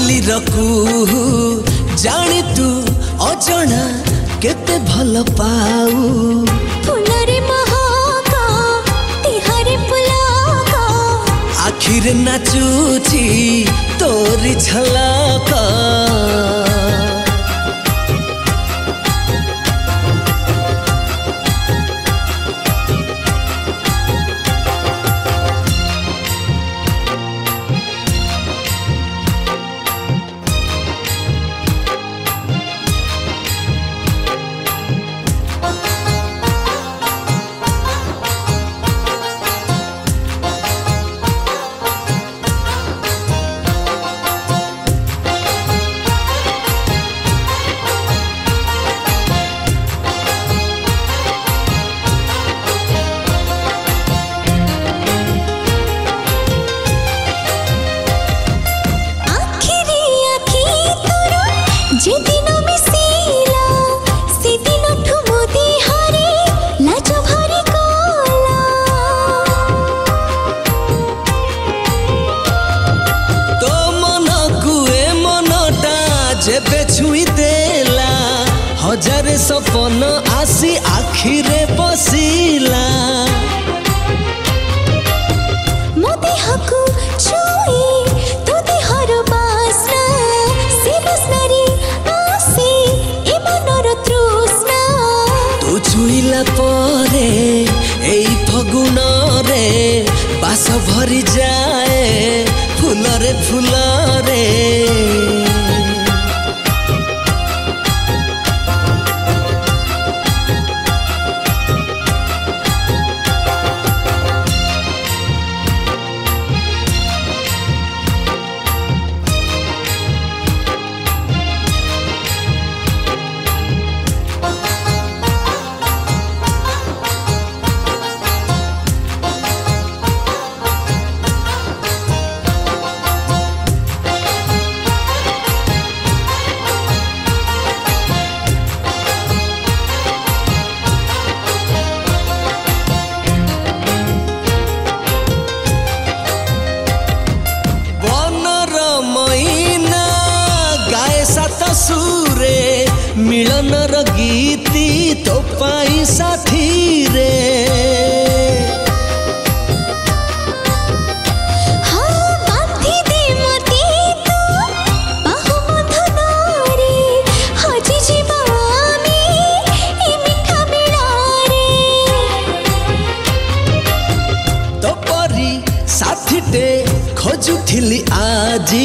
काली रकू जानी तू अजणा केते भल पाऊ फुलरे महका तिहारे पुलाका आखिर नाचुची तोरी झलक जेबे छुई देला हजारे सपन आसी आखिरे बसिला मोते हकु छुई तो देहर बासना से बसनारी आसी ए मनर तृष्णा तू छुईला परे एई फगुन रे बास भरी जाए फुलरे फुलरे सुरे मिलनर गीती तो पाई साथी रे हाँ बांधी दे मती तू बाहु बंधनारे हजी जीवामी ए मिठा मिलारे तो परी साथीटे खोजुथिली आजी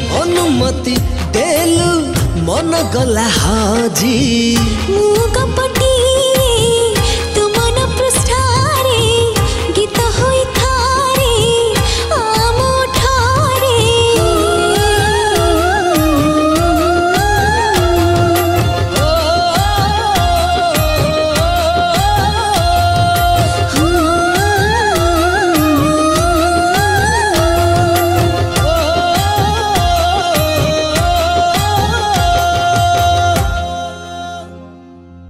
अनुमति देलु मन गला हाजी मु कपट